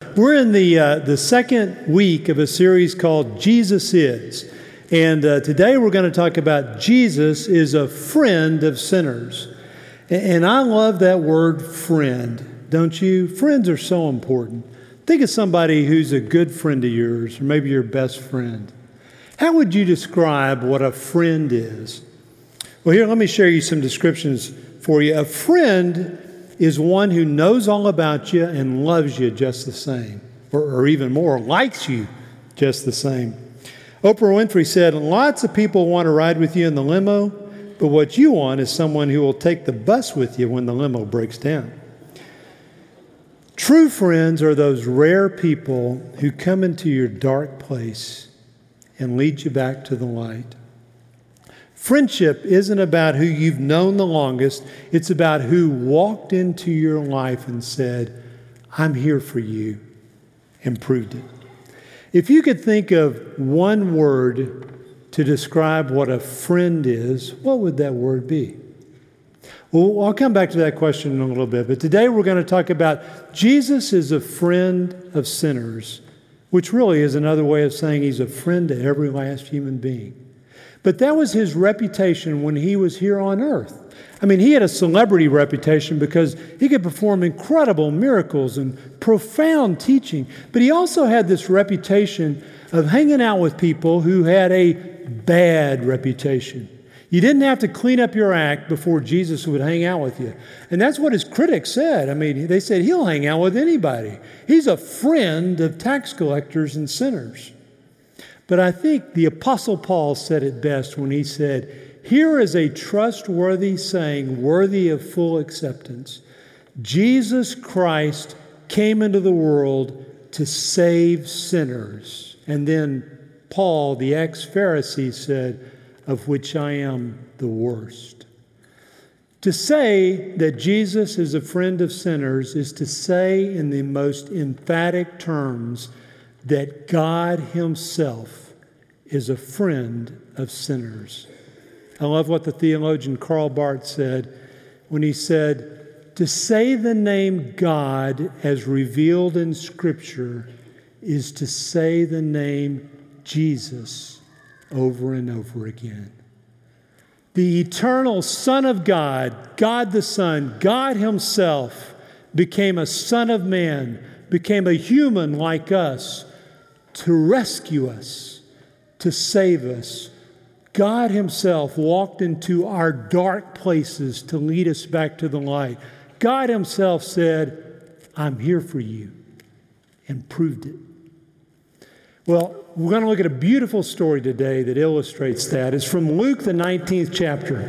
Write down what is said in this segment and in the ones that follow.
We're in the second week of a series called Jesus Is. And today we're going to talk about Jesus is a friend of sinners. And I love that word friend, don't you? Friends are so important. Think of somebody who's a good friend of yours, or maybe your best friend. How would you describe what a friend is? Well, here, let me share you some descriptions for you. A friend is one who knows all about you and loves you just the same, or even more, likes you just the same. Oprah Winfrey said, lots of people want to ride with you in the limo, but what you want is someone who will take the bus with you when the limo breaks down. True friends are those rare people who come into your dark place and lead you back to the light. Friendship isn't about who you've known the longest. It's about who walked into your life and said, I'm here for you, and proved it. If you could think of one word to describe what a friend is, what would that word be? Well, I'll come back to that question in a little bit. But today we're going to talk about Jesus is a friend of sinners, which really is another way of saying he's a friend to every last human being. But that was his reputation when he was here on earth. I mean, he had a celebrity reputation because he could perform incredible miracles and profound teaching. But he also had this reputation of hanging out with people who had a bad reputation. You didn't have to clean up your act before Jesus would hang out with you. And that's what his critics said. I mean, they said he'll hang out with anybody. He's a friend of tax collectors and sinners. But I think the Apostle Paul said it best when he said, here is a trustworthy saying worthy of full acceptance. Jesus Christ came into the world to save sinners. And then Paul, the ex-Pharisee, said, of which I am the worst. To say that Jesus is a friend of sinners is to say in the most emphatic terms that God himself is a friend of sinners. I love what the theologian Karl Barth said when he said, to say the name God as revealed in Scripture is to say the name Jesus over and over again. The eternal Son of God, God the Son, God himself became a Son of Man, became a human like us, to rescue us, to save us. God himself walked into our dark places to lead us back to the light. God himself said, I'm here for you, and proved it. Well, we're going to look at a beautiful story today that illustrates that. It's from Luke, the 19th chapter.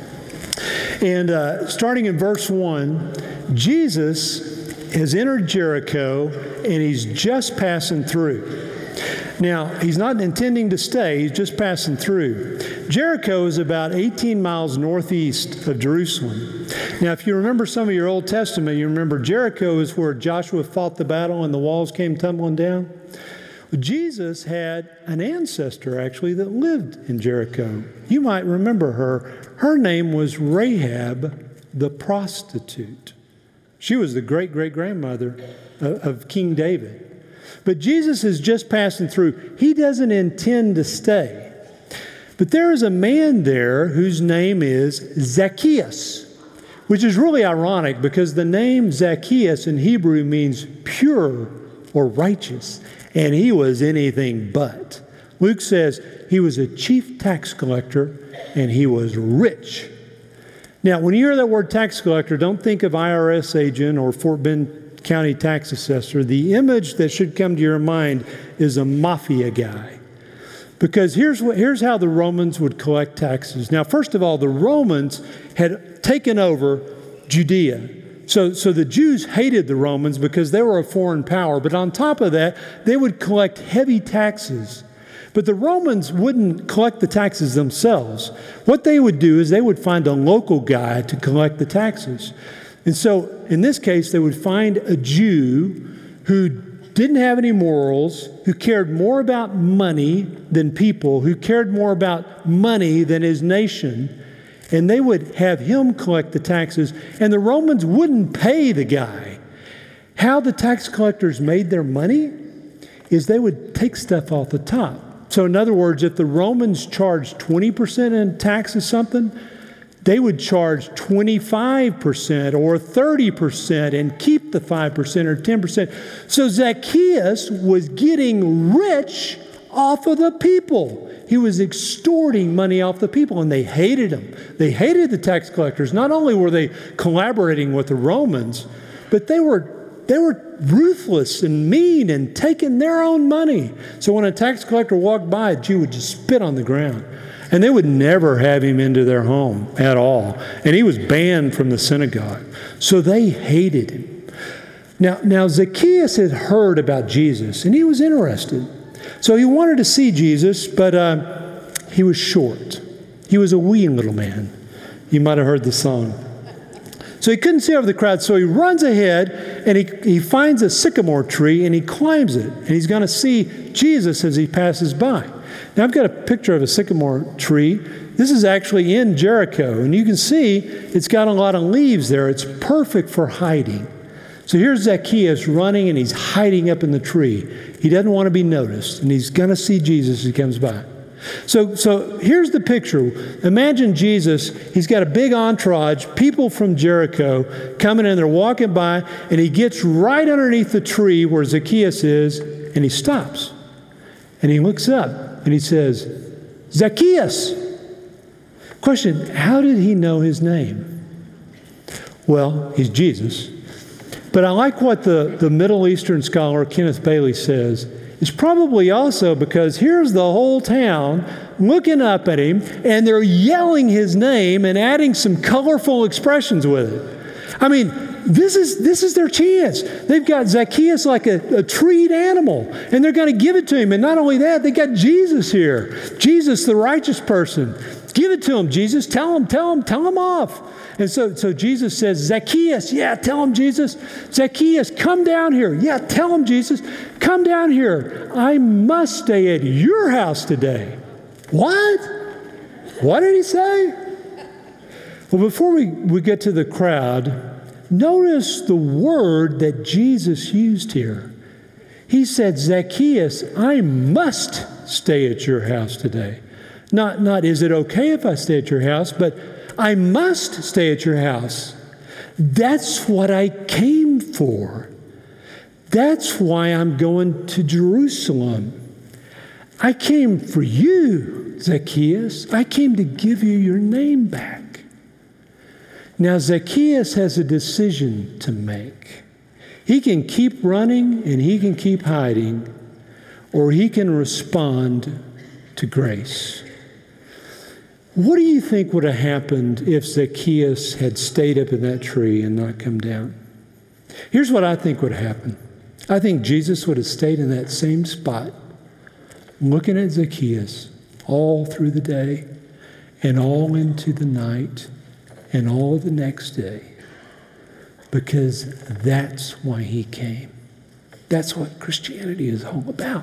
And starting in verse 1, Jesus has entered Jericho, and he's just passing through. Now, he's not intending to stay. He's just passing through. Jericho is about 18 miles northeast of Jerusalem. Now, if you remember some of your Old Testament, you remember Jericho is where Joshua fought the battle and the walls came tumbling down. Well, Jesus had an ancestor, actually, that lived in Jericho. You might remember her. Her name was Rahab the prostitute. She was the great-great-grandmother of King David. But Jesus is just passing through. He doesn't intend to stay. But there is a man there whose name is Zacchaeus, which is really ironic because the name Zacchaeus in Hebrew means pure or righteous, and he was anything but. Luke says he was a chief tax collector and he was rich. Now, when you hear that word tax collector, don't think of IRS agent or Fort Bend County tax assessor. The image that should come to your mind is a mafia guy. Because here's how the Romans would collect taxes. Now, first of all, the Romans had taken over Judea. So the Jews hated the Romans because they were a foreign power. But on top of that, they would collect heavy taxes. But the Romans wouldn't collect the taxes themselves. What they would do is they would find a local guy to collect the taxes. And so, in this case, they would find a Jew who didn't have any morals, who cared more about money than people, who cared more about money than his nation, and they would have him collect the taxes, and the Romans wouldn't pay the guy. How the tax collectors made their money is they would take stuff off the top. So in other words, if the Romans charged 20% in tax or something, they would charge 25% or 30% and keep the 5% or 10%. So Zacchaeus was getting rich off of the people. He was extorting money off the people, and they hated him. They hated the tax collectors. Not only were they collaborating with the Romans, but they were ruthless and mean and taking their own money. So when a tax collector walked by, a Jew would just spit on the ground. And they would never have him into their home at all. And he was banned from the synagogue. So they hated him. Now Zacchaeus had heard about Jesus, and he was interested. So he wanted to see Jesus, but he was short. He was a wee little man. You might have heard the song. So he couldn't see over the crowd, so he runs ahead, and he finds a sycamore tree, and he climbs it. And he's going to see Jesus as he passes by. Now, I've got a picture of a sycamore tree. This is actually in Jericho, and you can see it's got a lot of leaves there. It's perfect for hiding. So here's Zacchaeus running, and he's hiding up in the tree. He doesn't want to be noticed, and he's going to see Jesus as he comes by. So here's the picture. Imagine Jesus, he's got a big entourage, people from Jericho coming in, they're walking by, and he gets right underneath the tree where Zacchaeus is, and he stops. And he looks up, and he says, Zacchaeus! Question, how did he know his name? Well, he's Jesus. But I like what the Middle Eastern scholar Kenneth Bailey says. It's probably also because here's the whole town looking up at him, and they're yelling his name and adding some colorful expressions with it. I mean, this is their chance. They've got Zacchaeus like a treed animal, and they're going to give it to him. And not only that, they got Jesus here. Jesus, the righteous person. Give it to him, Jesus. Tell him off. And so Jesus says, Zacchaeus, yeah, tell him, Jesus. Zacchaeus, come down here. Yeah, tell him, Jesus. Come down here. I must stay at your house today. What? What did he say? Well, before we get to the crowd, notice the word that Jesus used here. He said, Zacchaeus, I must stay at your house today. Not is it okay if I stay at your house, but I must stay at your house. That's what I came for. That's why I'm going to Jerusalem. I came for you, Zacchaeus. I came to give you your name back. Now, Zacchaeus has a decision to make. He can keep running and he can keep hiding, or he can respond to grace. What do you think would have happened if Zacchaeus had stayed up in that tree and not come down? Here's what I think would happen. I think Jesus would have stayed in that same spot, looking at Zacchaeus all through the day and all into the night and all the next day, because that's why he came. That's what Christianity is all about.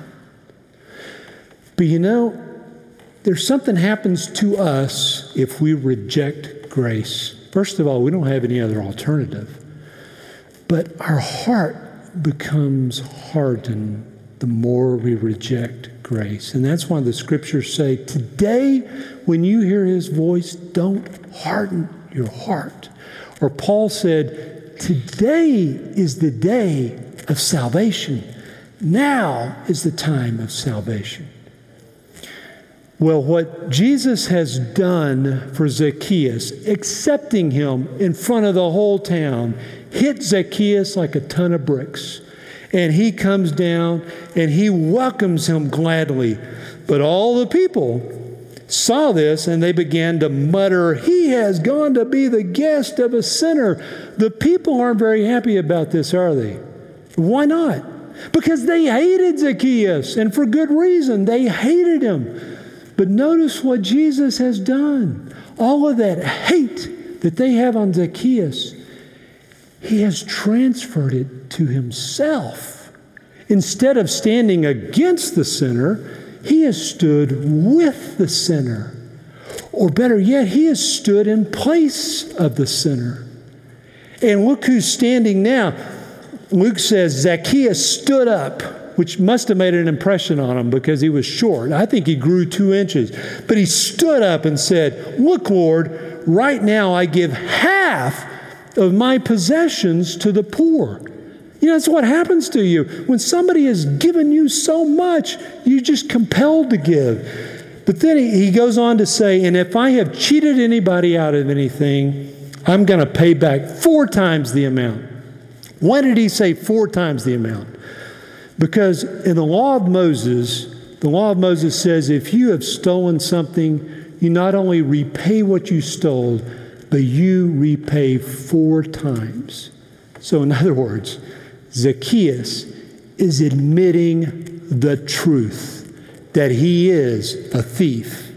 But you know, there's something happens to us if we reject grace. First of all, we don't have any other alternative. But our heart becomes hardened the more we reject grace. And that's why the scriptures say, today, when you hear his voice, don't harden your heart. Or Paul said, today is the day of salvation. Now is the time of salvation. Well, what Jesus has done for Zacchaeus, accepting him in front of the whole town, hit Zacchaeus like a ton of bricks. And he comes down and he welcomes him gladly. But all the people saw this and they began to mutter, he has gone to be the guest of a sinner. The people aren't very happy about this, are they? Why not? Because they hated Zacchaeus, and for good reason. They hated him. But notice what Jesus has done. All of that hate that they have on Zacchaeus, he has transferred it to himself. Instead of standing against the sinner, he has stood with the sinner. Or better yet, he has stood in place of the sinner. And look who's standing now. Luke says Zacchaeus stood up, which must have made an impression on him because he was short. I think he grew 2 inches. But he stood up and said, "Look, Lord, right now I give half of my possessions to the poor." You know, that's what happens to you. When somebody has given you so much, you're just compelled to give. But then he goes on to say, "And if I have cheated anybody out of anything, I'm going to pay back 4 times the amount." Why did he say 4 times the amount? Because in the law of Moses says if you have stolen something, you not only repay what you stole, but you repay 4 times. So in other words, Zacchaeus is admitting the truth that he is a thief.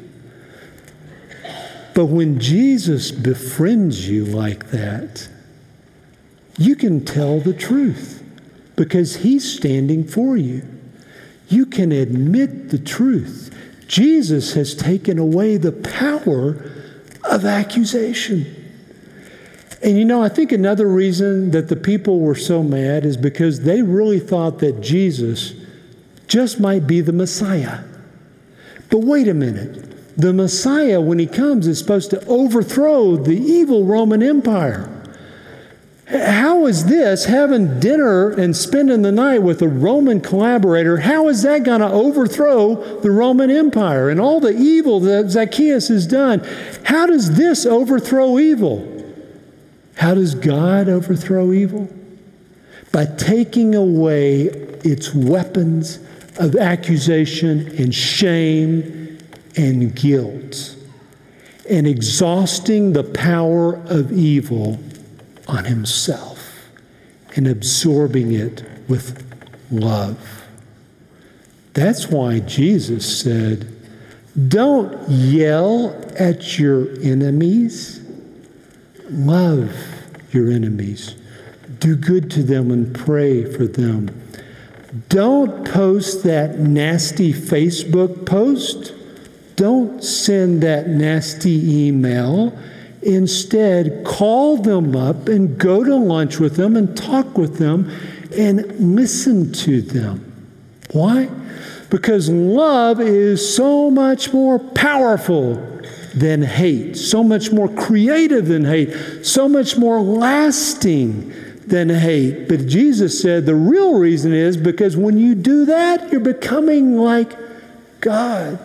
But when Jesus befriends you like that, you can tell the truth because he's standing for you. You can admit the truth. Jesus has taken away the power of accusation. And you know, I think another reason that the people were so mad is because they really thought that Jesus just might be the Messiah. But wait a minute. The Messiah, when he comes, is supposed to overthrow the evil Roman Empire. How is this, having dinner and spending the night with a Roman collaborator, how is that going to overthrow the Roman Empire and all the evil that Zacchaeus has done? How does this overthrow evil? How does God overthrow evil? By taking away its weapons of accusation and shame and guilt and exhausting the power of evil on himself and absorbing it with love. That's why Jesus said, "Don't yell at your enemies. Love your enemies. Do good to them and pray for them. Don't post that nasty Facebook post. Don't send that nasty email. Instead, call them up and go to lunch with them and talk with them and listen to them." Why? Because love is so much more powerful than hate, so much more creative than hate, so much more lasting than hate. But Jesus said the real reason is because when you do that, you're becoming like God.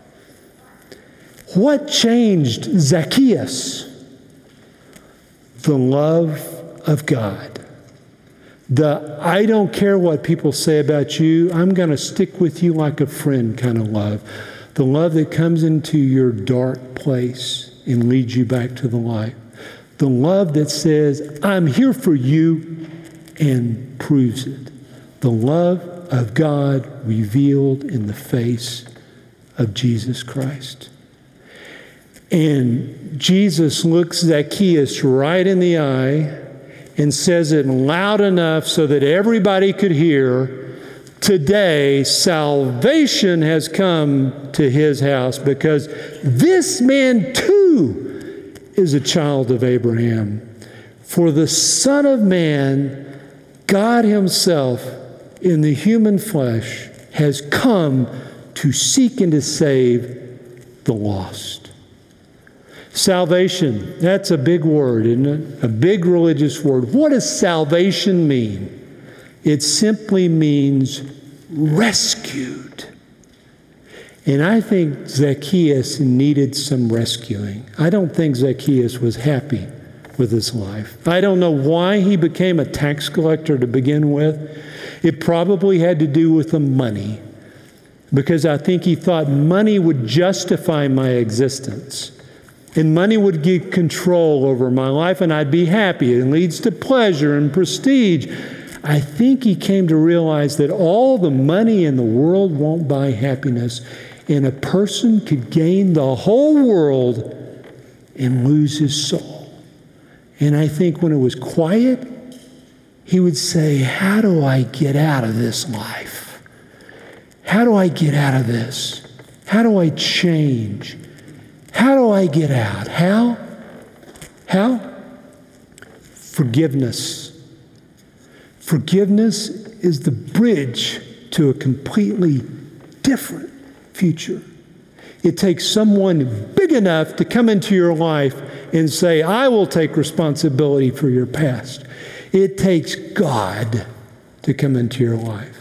What changed Zacchaeus? The love of God. I don't care what people say about you, I'm going to stick with you like a friend kind of love. The love that comes into your dark place and leads you back to the light. The love that says, "I'm here for you," and proves it. The love of God revealed in the face of Jesus Christ. And Jesus looks Zacchaeus right in the eye and says it loud enough so that everybody could hear, "Today salvation has come to his house because this man too is a child of Abraham. For the Son of Man, God himself in the human flesh, has come to seek and to save the lost." Salvation, that's a big word, isn't it? A big religious word. What does salvation mean? It simply means rescued. And I think Zacchaeus needed some rescuing. I don't think Zacchaeus was happy with his life. I don't know why he became a tax collector to begin with. It probably had to do with the money, because I think he thought money would justify my existence. And money would give control over my life and I'd be happy. It leads to pleasure and prestige. I think he came to realize that all the money in the world won't buy happiness. And a person could gain the whole world and lose his soul. And I think when it was quiet, he would say, "How do I get out of this life? How do I get out of this? How do I change? How do I get out?" How? Forgiveness. Forgiveness is the bridge to a completely different future. It takes someone big enough to come into your life and say, I will take responsibility for your past. It takes God to come into your life.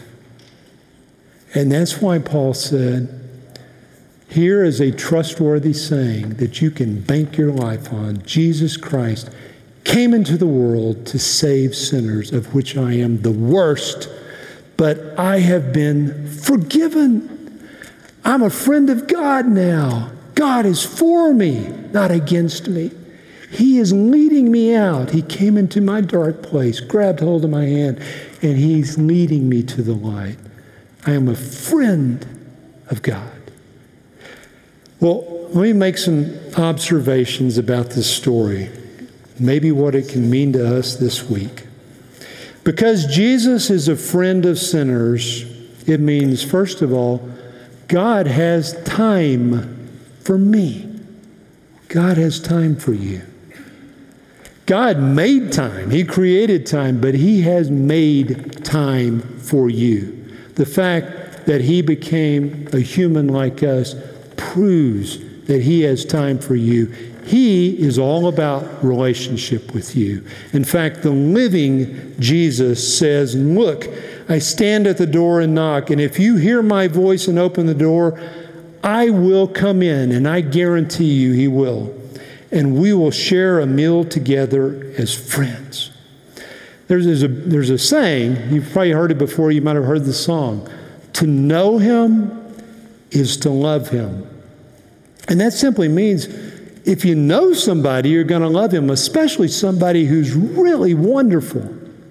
And that's why Paul said, here is a trustworthy saying that you can bank your life on. Jesus Christ came into the world to save sinners, of which I am the worst, but I have been forgiven. I'm a friend of God now. God is for me, not against me. He is leading me out. He came into my dark place, grabbed hold of my hand, and He's leading me to the light. I am a friend of God. Well, let me make some observations about this story, maybe what it can mean to us this week. Because Jesus is a friend of sinners, it means, first of all, God has time for me. God has time for you. God made time. He created time, but He has made time for you. The fact that He became a human like us proves that He has time for you. He is all about relationship with you. In fact, the living Jesus says, look, I stand at the door and knock, and if you hear my voice and open the door, I will come in, and I guarantee you He will. And we will share a meal together as friends. There's a saying, you've probably heard it before, you might have heard the song. To know Him is to love Him. And that simply means if you know somebody, you're going to love him, especially somebody who's really wonderful.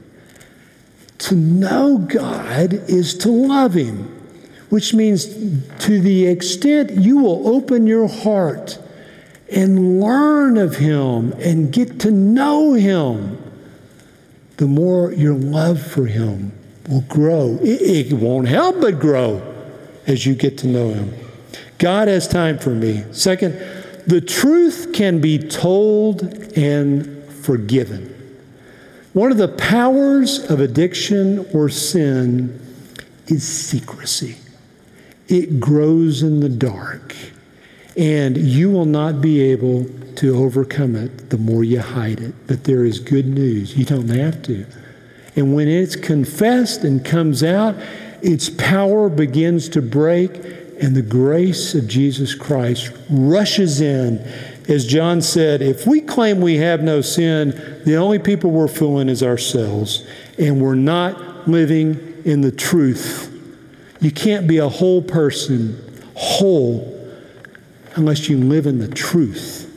To know God is to love Him, which means to the extent you will open your heart and learn of Him and get to know Him, the more your love for Him will grow. It won't help but grow as you get to know Him. God has time for me. Second, the truth can be told and forgiven. One of the powers of addiction or sin is secrecy. It grows in the dark, and you will not be able to overcome it the more you hide it. But there is good news. You don't have to. And when it's confessed and comes out, its power begins to break, and the grace of Jesus Christ rushes in. As John said, if we claim we have no sin, the only people we're fooling is ourselves, and we're not living in the truth. You can't be a whole person, whole, unless you live in the truth.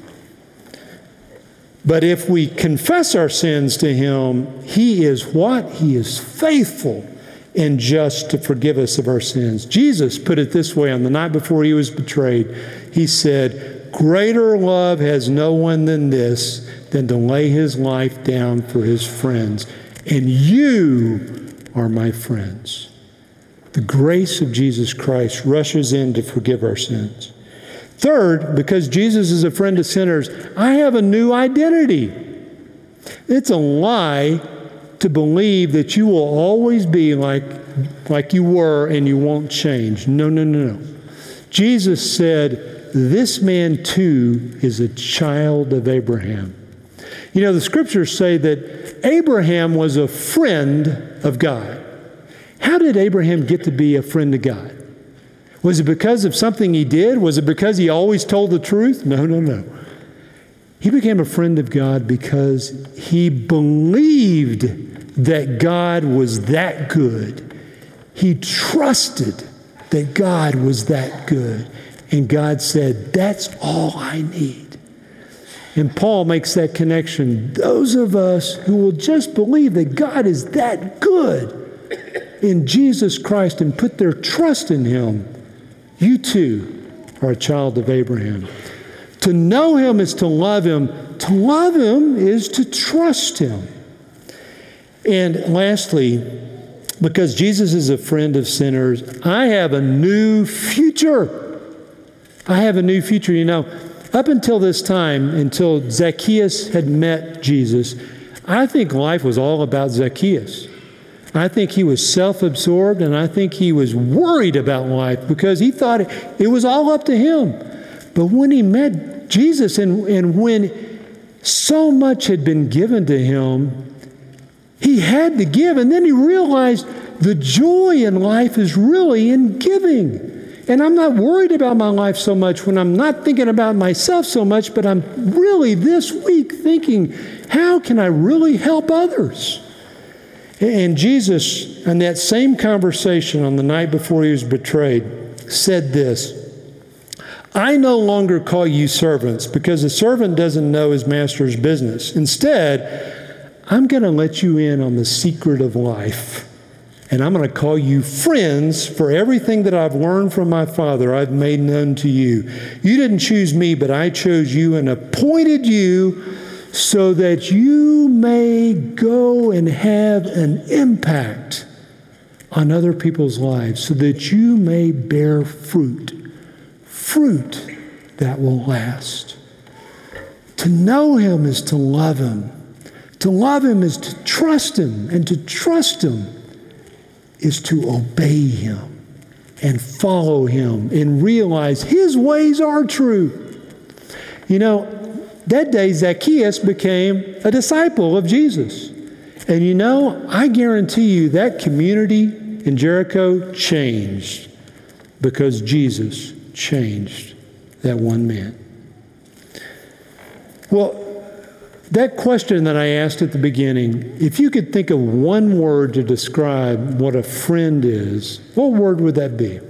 But if we confess our sins to Him, He is what? He is faithful and just to forgive us of our sins. Jesus put it this way on the night before He was betrayed. He said, greater love has no one than this, than to lay His life down for His friends. And you are my friends. The grace of Jesus Christ rushes in to forgive our sins. Third, because Jesus is a friend of sinners, I have a new identity. It's a lie to believe that you will always be like you were and you won't change. No, no, no, no. Jesus said, this man too is a child of Abraham. You know, the scriptures say that Abraham was a friend of God. How did Abraham get to be a friend of God? Was it because of something he did? Was it because he always told the truth? No, no, no. He became a friend of God because he believed that God was that good. He trusted that God was that good. And God said, that's all I need. And Paul makes that connection. Those of us who will just believe that God is that good in Jesus Christ and put their trust in Him, you too are a child of Abraham. To know Him is to love Him. To love Him is to trust Him. And lastly, because Jesus is a friend of sinners, I have a new future. I have a new future. You know, up until this time, until Zacchaeus had met Jesus, I think life was all about Zacchaeus. I think he was self-absorbed, and I think he was worried about life because he thought it was all up to him. But when he met Jesus and when so much had been given to him, he had to give. And then he realized the joy in life is really in giving. And I'm not worried about my life so much when I'm not thinking about myself so much, but I'm really this week thinking, how can I really help others? And Jesus, in that same conversation on the night before he was betrayed, said this, I no longer call you servants because a servant doesn't know his master's business. Instead, I'm going to let you in on the secret of life. And I'm going to call you friends, for everything that I've learned from my Father I've made known to you. You didn't choose me, but I chose you and appointed you so that you may go and have an impact on other people's lives, so that you may bear fruit that will last. To know him is to love him. To love him is to trust him, and to trust him is to obey him and follow him and realize his ways are true. You know, that day Zacchaeus became a disciple of Jesus. And you know, I guarantee you that community in Jericho changed because Jesus changed that one man. Well, that question that I asked at the beginning, if you could think of one word to describe what a friend is, what word would that be?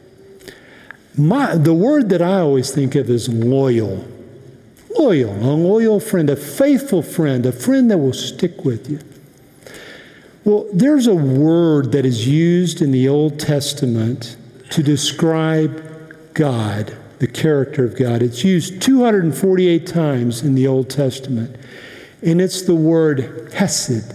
The word that I always think of is loyal. Loyal, a loyal friend, a faithful friend, a friend that will stick with you. Well, there's a word that is used in the Old Testament to describe God, the character of God. It's used 248 times in the Old Testament. And it's the word hesed.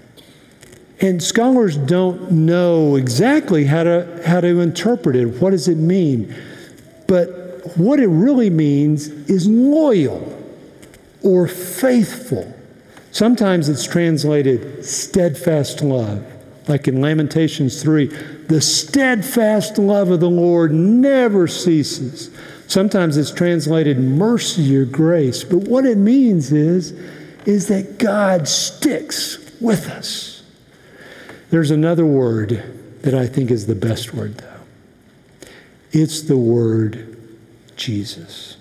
And scholars don't know exactly how to interpret it. What does it mean? But what it really means is loyal or faithful. Sometimes it's translated steadfast love. Like in Lamentations 3, the steadfast love of the Lord never ceases. Sometimes it's translated mercy or grace. But what it means is that God sticks with us. There's another word that I think is the best word, though. It's the word Jesus.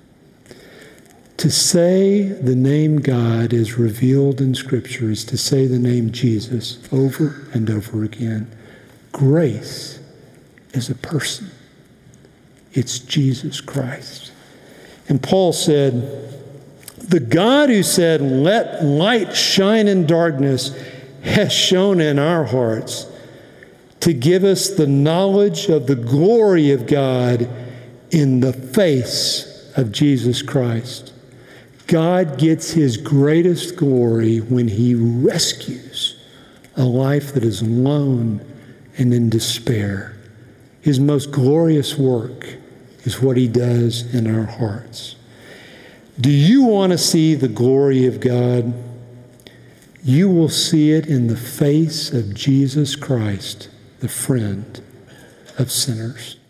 To say the name God is revealed in Scripture is to say the name Jesus over and over again. Grace is a person. It's Jesus Christ. And Paul said, the God who said, let light shine in darkness, has shone in our hearts to give us the knowledge of the glory of God in the face of Jesus Christ. God gets his greatest glory when he rescues a life that is alone and in despair. His most glorious work is what he does in our hearts. Do you want to see the glory of God? You will see it in the face of Jesus Christ, the friend of sinners.